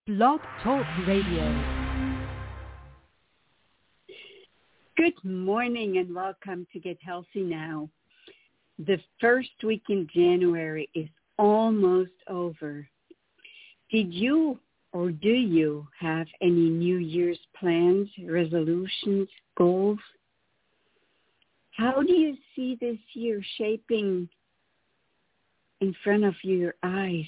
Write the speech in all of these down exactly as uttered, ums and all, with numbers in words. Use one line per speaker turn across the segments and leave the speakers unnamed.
Blog Talk Radio. Good morning and welcome to Get Healthy Now. The first week in January is almost over. Did you or do you have any New Year's plans, resolutions, goals? How do you see this year shaping in front of your eyes?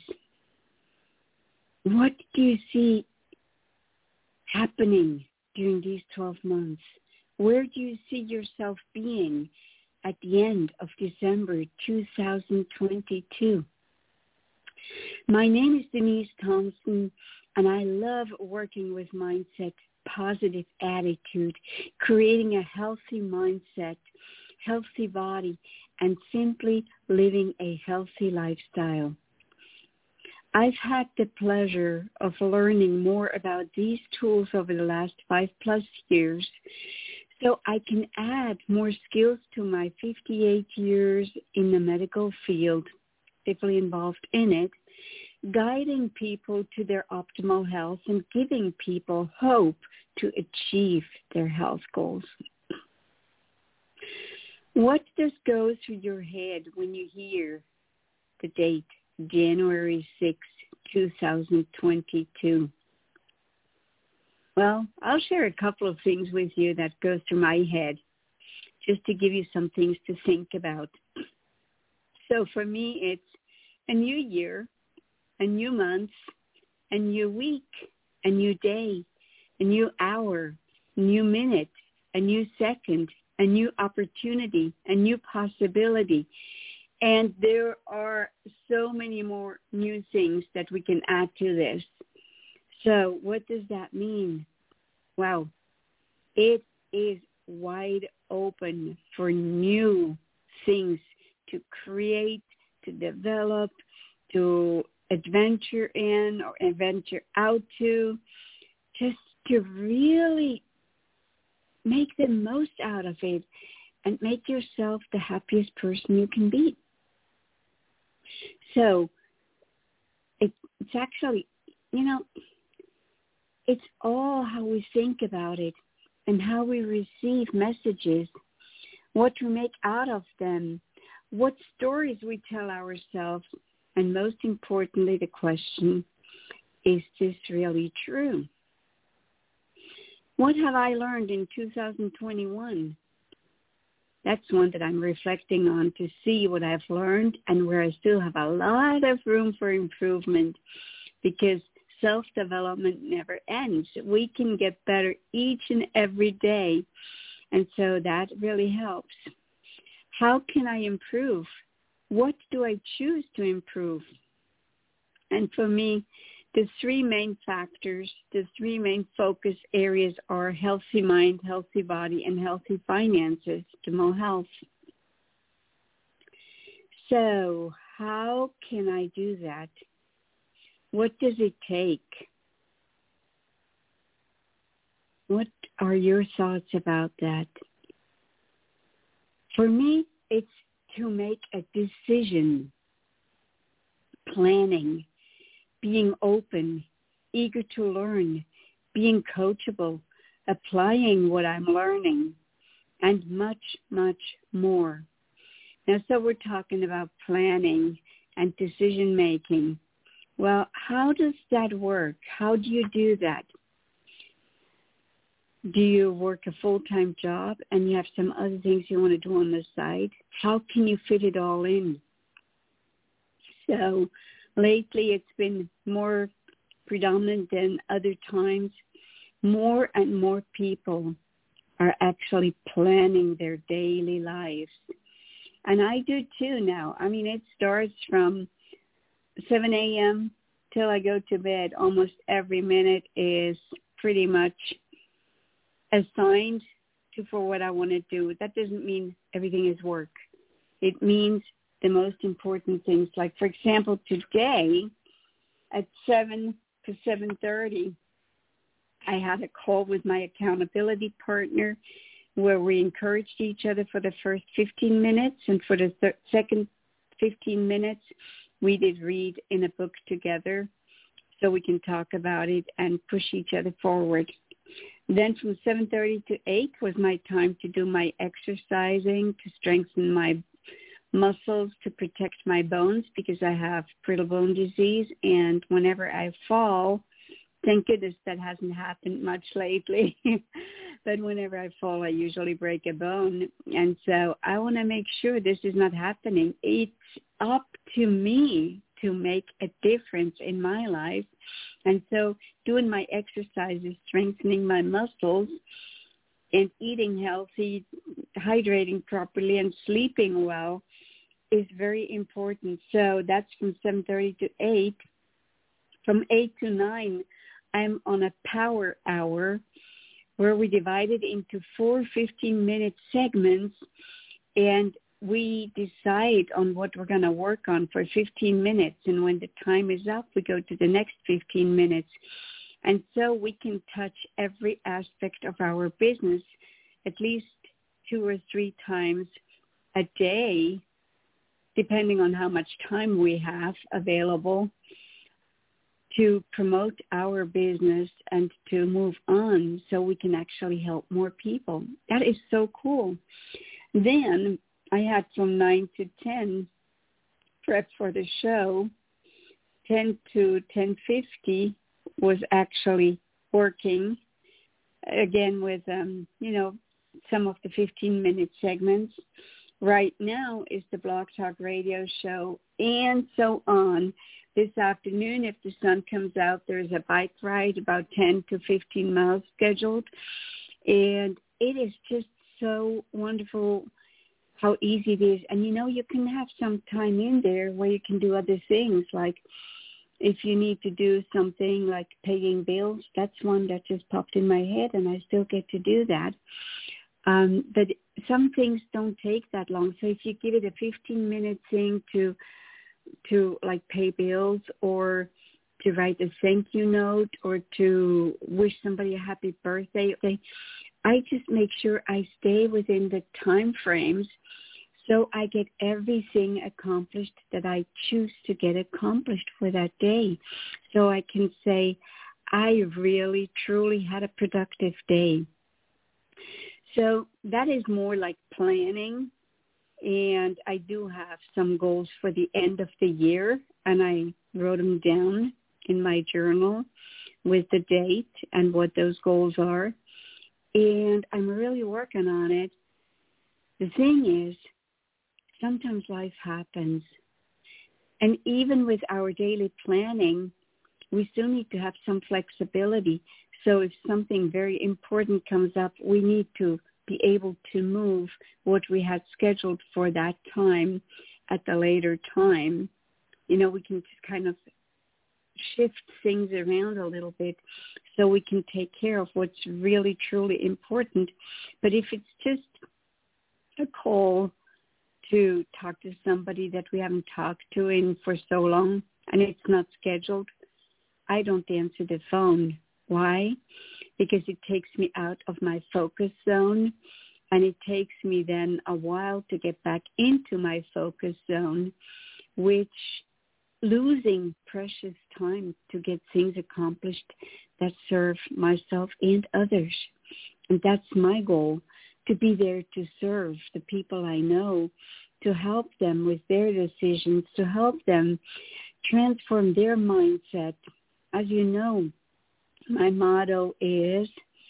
What do you see happening during these twelve months? Where do you see yourself being at the end of December two thousand twenty-two? My name is Denise Thompson, and I love working with mindset, positive attitude, creating a healthy mindset, healthy body, and simply living a healthy lifestyle. I've had the pleasure of learning more about these tools over the last five plus years, so I can add more skills to my fifty-eight years in the medical field, deeply involved in it, guiding people to their optimal health and giving people hope to achieve their health goals. What does go through your head when you hear the date January sixth, twenty twenty-two? Well, I'll share a couple of things with you that go through my head just to give you some things to think about. So for me, it's a new year, a new month, a new week, a new day, a new hour, a new minute, a new second, a new opportunity, a new possibility. And there are so many more new things that we can add to this. So what does that mean? Well, it is wide open for new things to create, to develop, to adventure in or adventure out to, just to really make the most out of it and make yourself the happiest person you can be. So it, it's actually, you know, it's all how we think about it and how we receive messages, what we make out of them, what stories we tell ourselves, and most importantly, the question, is this really true? What have I learned in two thousand twenty-one? That's one that I'm reflecting on to see what I've learned and where I still have a lot of room for improvement, because self-development never ends. We can get better each and every day, and so that really helps. How can I improve? What do I choose to improve? And for me, the three main factors, the three main focus areas are healthy mind, healthy body, and healthy finances, optimal health. So how can I do that? What does it take? What are your thoughts about that? For me, it's to make a decision, planning, being open, eager to learn, being coachable, applying what I'm learning, and much, much more. Now, so we're talking about planning and decision-making. Well, how does that work? How do you do that? Do you work a full-time job and you have some other things you want to do on the side? How can you fit it all in? So lately it's been more predominant than other times. More and more people are actually planning their daily lives. And I do too now. I mean, it starts from seven a.m. till I go to bed. Almost every minute is pretty much assigned to for what I want to do. That doesn't mean everything is work. It means the most important things. Like, for example, today at seven to seven thirty, I had a call with my accountability partner where we encouraged each other for the first fifteen minutes, and for the th- second fifteen minutes, we did read in a book together. so we can talk about it and push each other forward. Then from seven thirty to eight was my time to do my exercising, to strengthen my muscles, to protect my bones because I have brittle bone disease. And whenever I fall, thank goodness that hasn't happened much lately, but whenever I fall, I usually break a bone. And so I want to make sure this is not happening. It's up to me to make a difference in my life. And so doing my exercises, strengthening my muscles, and eating healthy, hydrating properly, and sleeping well is very important. So that's from seven thirty to eight. From eight to nine, I'm on a power hour where we divide it into four fifteen-minute segments, and we decide on what we're going to work on for fifteen minutes. And when the time is up, we go to the next fifteen minutes. And so we can touch every aspect of our business at least two or three times a day, depending on how much time we have available to promote our business and to move on so we can actually help more people. That is so cool. Then I had from nine to ten prep for the show. ten to ten fifty was actually working, again with, um, you know, some of the fifteen-minute segments. Right now is the Blog Talk Radio show and so on. This afternoon, if the sun comes out, there's a bike ride about ten to fifteen miles scheduled. And it is just so wonderful how easy it is. And, you know, you can have some time in there where you can do other things. Like if you need to do something like paying bills, that's one that just popped in my head, and I still get to do that. Um, but some things don't take that long. So if you give it a fifteen-minute thing to to like pay bills or to write a thank you note or to wish somebody a happy birthday, I just make sure I stay within the time frames so I get everything accomplished that I choose to get accomplished for that day. So I can say, I really, truly had a productive day. So that is more like planning. And I do have some goals for the end of the year, and I wrote them down in my journal with the date and what those goals are. And I'm really working on it. The thing is, sometimes life happens. And even with our daily planning, we still need to have some flexibility. So if something very important comes up, we need to be able to move what we had scheduled for that time at the later time. You know, we can just kind of shift things around a little bit so we can take care of what's really, truly important. But if it's just a call to talk to somebody that we haven't talked to in for so long and it's not scheduled, I don't answer the phone. Why? Because it takes me out of my focus zone, and it takes me then a while to get back into my focus zone, which losing precious time to get things accomplished that serve myself and others. And that's my goal, to be there to serve the people I know, to help them with their decisions, to help them transform their mindset. As you know, my motto is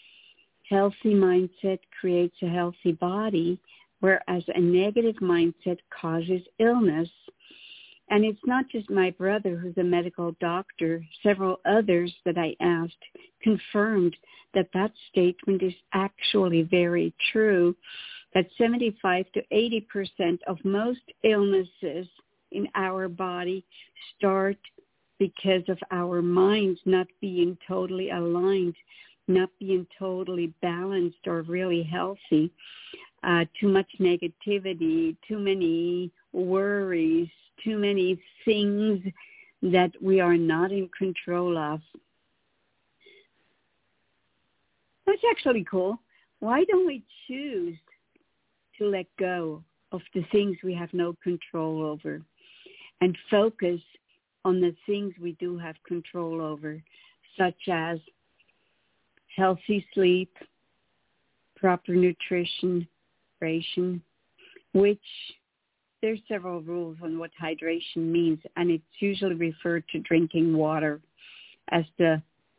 healthy mindset creates a healthy body, whereas a negative mindset causes illness. And it's not just my brother who's a medical doctor. Several others that I asked confirmed that that statement is actually very true, that seventy-five to eighty percent of most illnesses in our body start because of our minds not being totally aligned, not being totally balanced or really healthy. Uh, too much negativity, too many worries, too many things that we are not in control of. That's actually cool. Why don't we choose to let go of the things we have no control over and focus on the things we do have control over, such as healthy sleep, proper nutrition, hydration, which there's several rules on what hydration means, and it's usually referred to drinking water as the,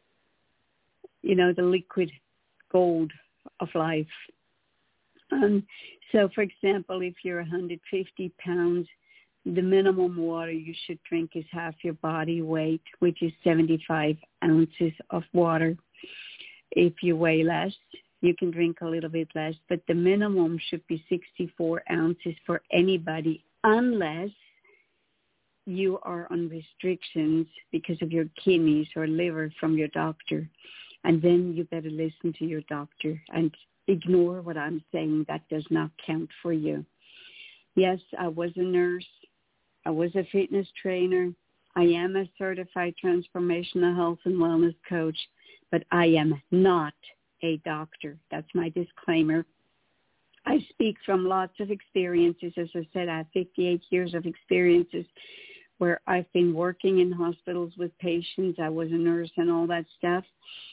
you know, the liquid gold of life. Um, so, for example, if you're one hundred fifty pounds, the minimum water you should drink is half your body weight, which is seventy-five ounces of water. If you weigh less, you can drink a little bit less, but the minimum should be sixty-four ounces for anybody, unless you are on restrictions because of your kidneys or liver from your doctor. And then you better listen to your doctor and ignore what I'm saying. That does not count for you. Yes, I was a nurse. I was a fitness trainer. I am a certified transformational health and wellness coach, but I am not a doctor. That's my disclaimer. I speak from lots of experiences. As I said, I have fifty-eight years of experiences where I've been working in hospitals with patients. I was a nurse and all that stuff.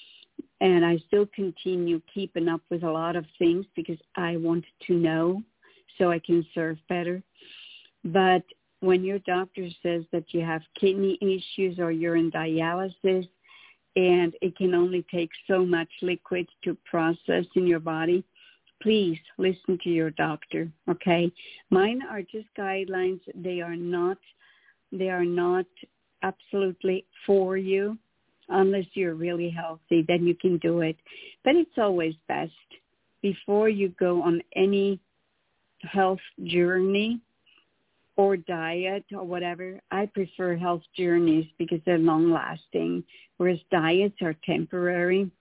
And I still continue keeping up with a lot of things because I want to know so I can serve better. But when your doctor says that you have kidney issues or you're in dialysis and it can only take so much liquid to process in your body, please listen to your doctor, okay? Mine are just guidelines. They are not, they are not absolutely for you. Unless you're really healthy, then you can do it. But it's always best before you go on any health journey or diet or whatever. I prefer health journeys because they're long-lasting, whereas diets are temporary.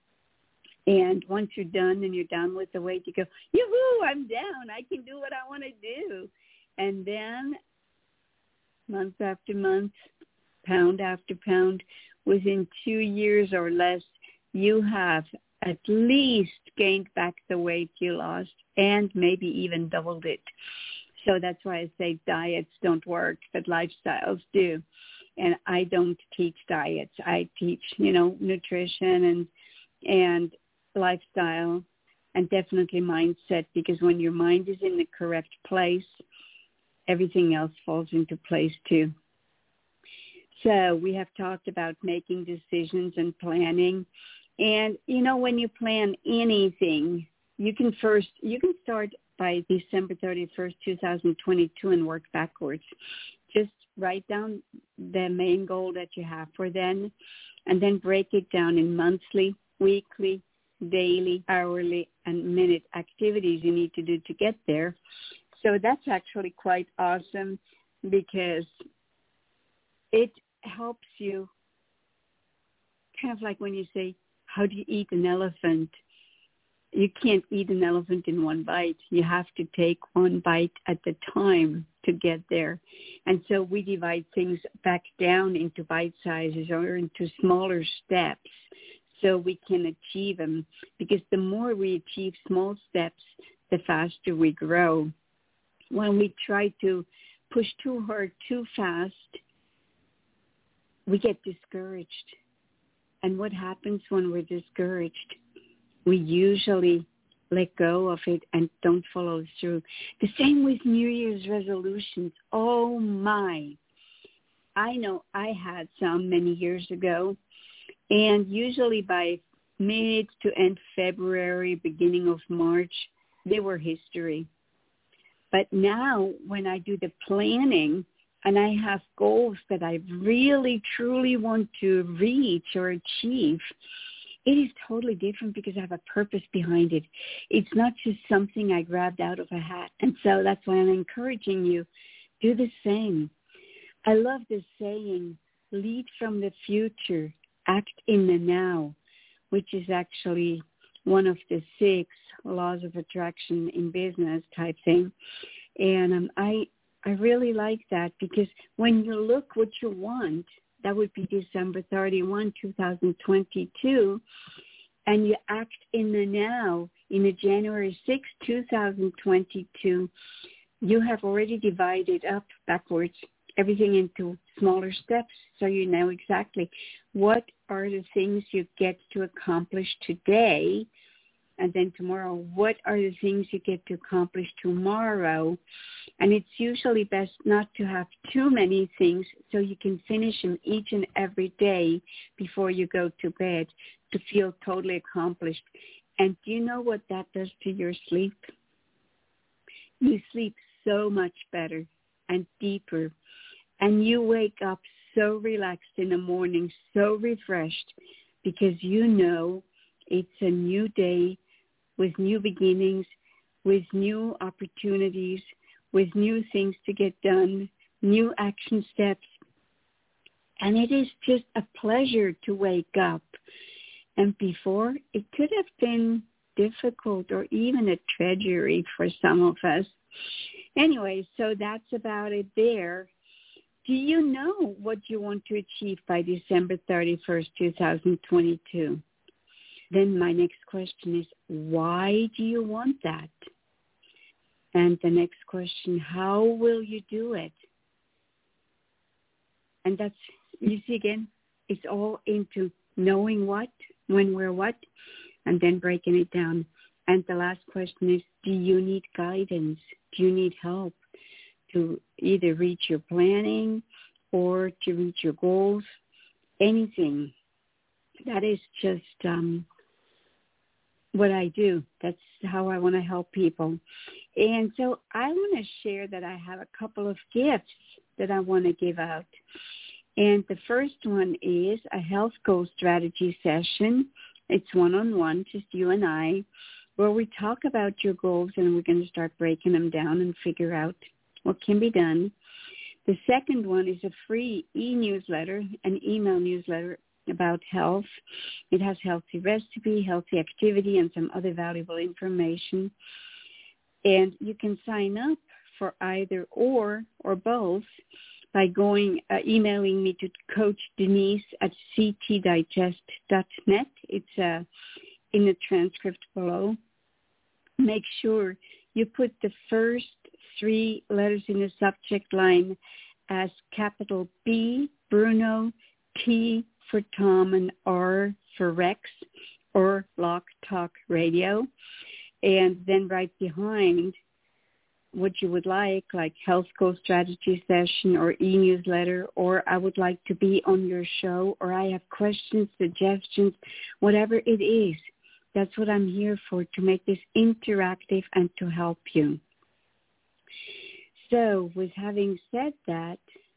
And once you're done and you're done with the weight, you go, yoo-hoo, I'm down. I can do what I want to do. And then month after month, pound after pound, within two years or less, you have at least gained back the weight you lost and maybe even doubled it. So that's why I say diets don't work, but lifestyles do. And I don't teach diets. I teach, you know, nutrition and and lifestyle and definitely mindset, because when your mind is in the correct place, everything else falls into place too. So we have talked about making decisions and planning. And, you know, when you plan anything, you can first, you can start by December thirty-first, twenty twenty-two and work backwards. Just write down the main goal that you have for then, and then break it down in monthly, weekly, daily, hourly, and minute activities you need to do to get there. So that's actually quite awesome because it helps you, kind of like when you say, how do you eat an elephant? You can't eat an elephant in one bite. You have to take one bite at a time to get there. And so we divide things back down into bite sizes or into smaller steps so we can achieve them. Because the more we achieve small steps, the faster we grow. When we try to push too hard, too fast, we get discouraged. And what happens when we're discouraged? We usually let go of it and don't follow through. The same with New Year's resolutions. Oh, my. I know I had some many years ago, and usually by mid to end February, beginning of March, they were history. But now when I do the planning and I have goals that I really, truly want to reach or achieve, it is totally different because I have a purpose behind it. It's not just something I grabbed out of a hat. And so that's why I'm encouraging you, do the same. I love this saying, lead from the future, act in the now, which is actually one of the six laws of attraction in business type thing. And um, I I really like that because when you look what you want, that would be December thirty-first, twenty twenty-two, and you act in the now, in the January sixth, twenty twenty-two, you have already divided up backwards everything into smaller steps so you know exactly what are the things you get to accomplish today, and then tomorrow, what are the things you get to accomplish tomorrow. And it's usually best not to have too many things so you can finish them each and every day before you go to bed to feel totally accomplished. And do you know what that does to your sleep? You sleep so much better and deeper, and you wake up so relaxed in the morning, so refreshed, because you know it's a new day with new beginnings, with new opportunities, with new things to get done, new action steps. And it is just a pleasure to wake up. And before, it could have been difficult or even a treachery for some of us. Anyway, so that's about it there. Do you know what you want to achieve by December thirty-first, twenty twenty-two? Then my next question is, why do you want that? And the next question, how will you do it? And that's, you see again, it's all into knowing what, when, where, what, and then breaking it down. And the last question is, do you need guidance? Do you need help to either reach your planning or to reach your goals? Anything. That is just um, what I do. That's how I want to help people. And so I want to share that I have a couple of gifts that I want to give out. And the first one is a health goal strategy session. It's one-on-one, just you and I, where we talk about your goals, and we're going to start breaking them down and figure out what can be done. The second one is a free e-newsletter, an email newsletter about health. It has healthy recipe, healthy activity, and some other valuable information. And you can sign up for either or or both by going, uh, emailing me to Coach Denise at c t digest dot net. It's uh, in the transcript below. Make sure you put the first three letters in the subject line as capital B, Bruno, T for Tom, and R for Rex, or Blog Talk Radio. And then right behind what you would like, like health goal strategy session or e-newsletter, or I would like to be on your show, or I have questions, suggestions, whatever it is. That's what I'm here for, to make this interactive and to help you. So with having said that,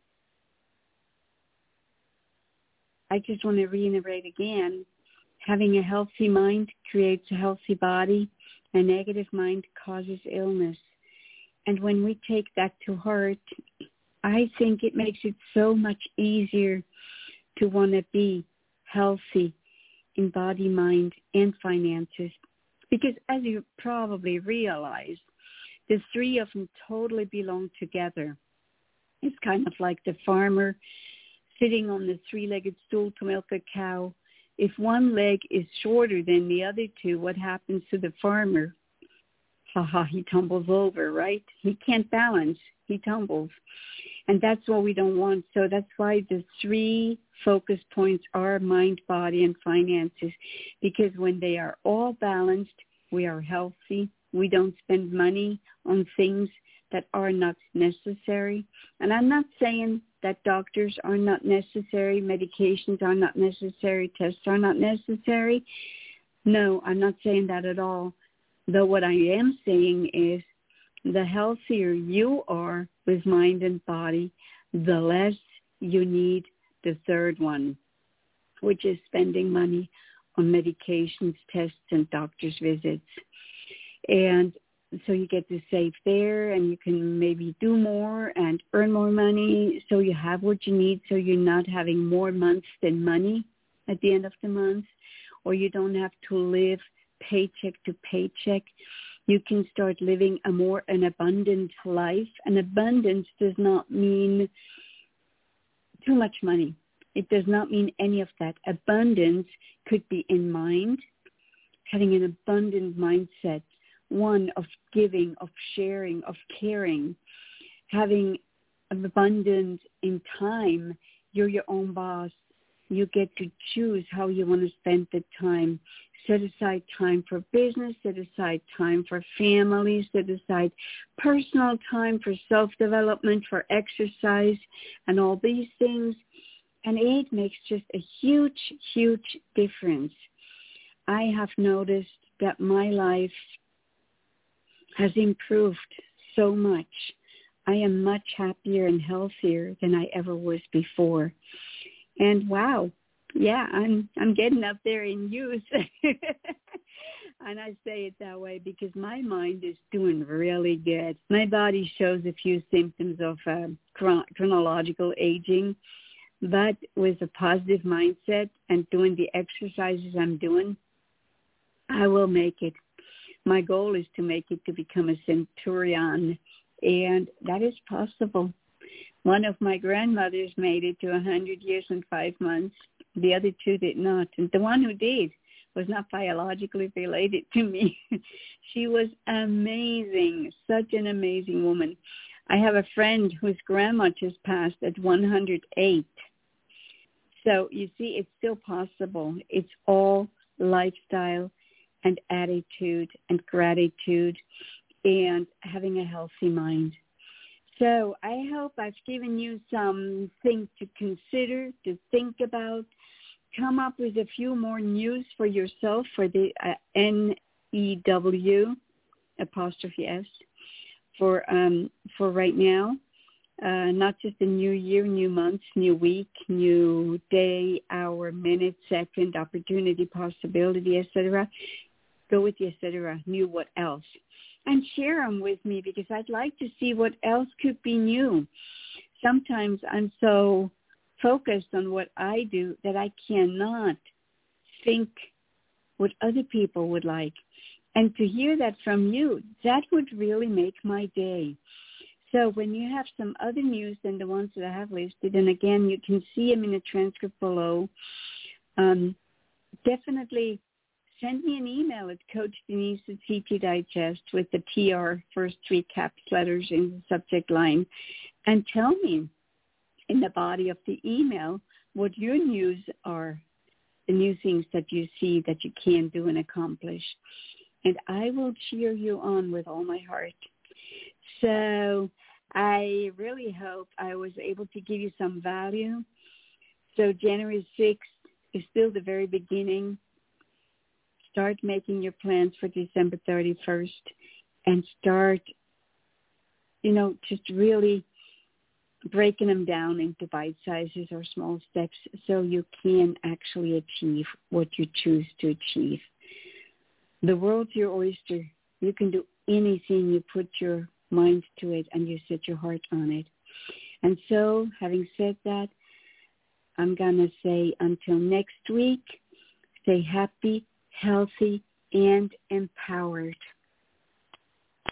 I just want to reiterate again, having a healthy mind creates a healthy body. A negative mind causes illness. And when we take that to heart, I think it makes it so much easier to want to be healthy in body, mind, and finances. Because as you probably realize, the three of them totally belong together. It's kind of like the farmer sitting on the three-legged stool to milk a cow. If one leg is shorter than the other two, what happens to the farmer? Ha ha, he tumbles over, right? He can't balance. He tumbles. And that's what we don't want. So that's why the three focus points are mind, body, and finances. Because when they are all balanced, we are healthy. We don't spend money on things that are not necessary. And I'm not saying that doctors are not necessary, medications are not necessary, tests are not necessary. No, I'm not saying that at all. Though what I am saying is the healthier you are with mind and body, the less you need the third one, which is spending money on medications, tests, and doctor's visits. And so you get to save there, and you can maybe do more and earn more money, so you have what you need, so you're not having more months than money at the end of the month, or you don't have to live paycheck to paycheck. You can start living a more an abundant life. And abundance does not mean too much money. It does not mean any of that. Abundance could be in mind, having an abundant mindset, one of giving, of sharing, of caring, having abundant in time. You're your own boss. You get to choose how you want to spend the time. Set aside time for business, set aside time for family, set aside personal time for self-development, for exercise, and all these things. And it makes just a huge, huge difference. I have noticed that my life has improved so much. I am much happier and healthier than I ever was before. And wow, yeah, I'm I'm getting up there in youth. And I say it that way because my mind is doing really good. My body shows a few symptoms of uh, chron- chronological aging, but with a positive mindset and doing the exercises I'm doing, I will make it. My goal is to make it to become a centurion, and that is possible. One of my grandmothers made it to one hundred years and five months. The other two did not. And the one who did was not biologically related to me. She was amazing, such an amazing woman. I have a friend whose grandma just passed at one hundred eight. So you see, it's still possible. It's all lifestyle and attitude and gratitude and having a healthy mind. So I hope I've given you some things to consider, to think about. Come up with a few more news for yourself for the uh, N E W apostrophe S for um, for right now. Uh, not just a new year, new month, new week, new day, hour, minute, second, opportunity, possibility, et cetera. Go with the et cetera. New what else? And share them with me because I'd like to see what else could be new. Sometimes I'm so focused on what I do that I cannot think what other people would like. And to hear that from you, that would really make my day. So when you have some other news than the ones that I have listed, and again, you can see them in the transcript below, um, definitely send me an email at Coach Denise at C T Digest with the T R first three caps letters in the subject line and tell me in the body of the email what your news are, the new things that you see that you can do and accomplish. And I will cheer you on with all my heart. So I really hope I was able to give you some value. So January sixth is still the very beginning. Start making your plans for December thirty-first and start, you know, just really breaking them down into bite sizes or small steps so you can actually achieve what you choose to achieve. The world's your oyster. You can do anything you put your mind to it and you set your heart on it. And so, having said that, I'm going to say until next week, stay happy, healthy, and empowered.